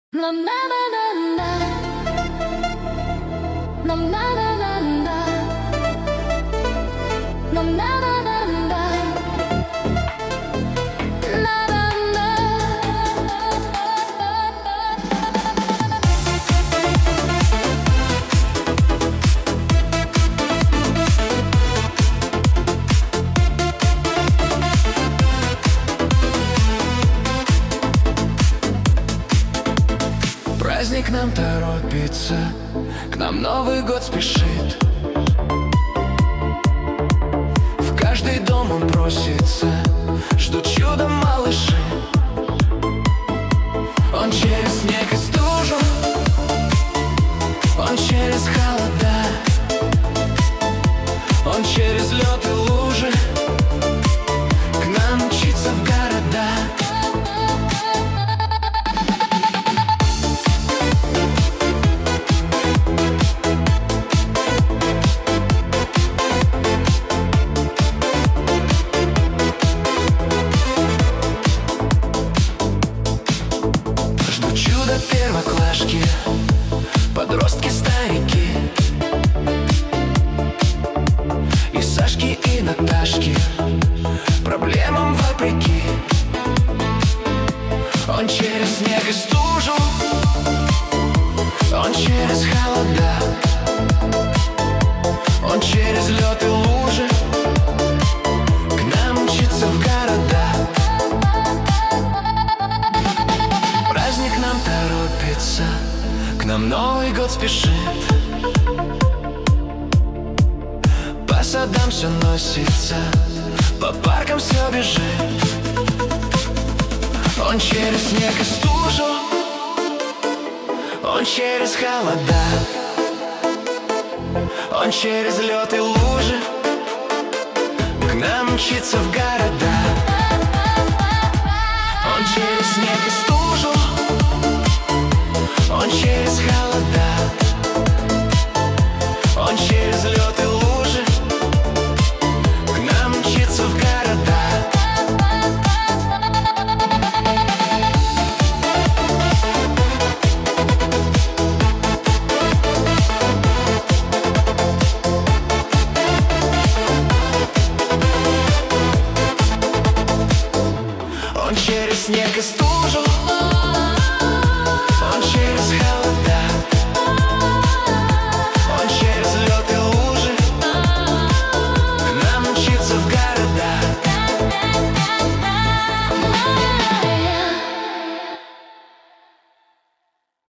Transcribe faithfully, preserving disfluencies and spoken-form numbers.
Na na na na na. Na na na na na. Na na na na na. Na na na. Праздник к нам торопится, к нам Новый год спешит. В каждый дом он просится, ждут чудо малыши. Он через снег и стужу, он через холода, он через лед и лужи к нам мчится в города. Первоклашки, подростки, старики, и Сашки, и Наташки, проблемам вопреки. Он через снег и стужу, он через холода, он через лед и лужи к нам мчится в города. Праздник нам торопится, к нам Новый год спешит. По садам все носится, по паркам все бежит. Он через снег и стужу, он через холода, он через лед и лужи к нам мчится в города. Он через снег и стужу,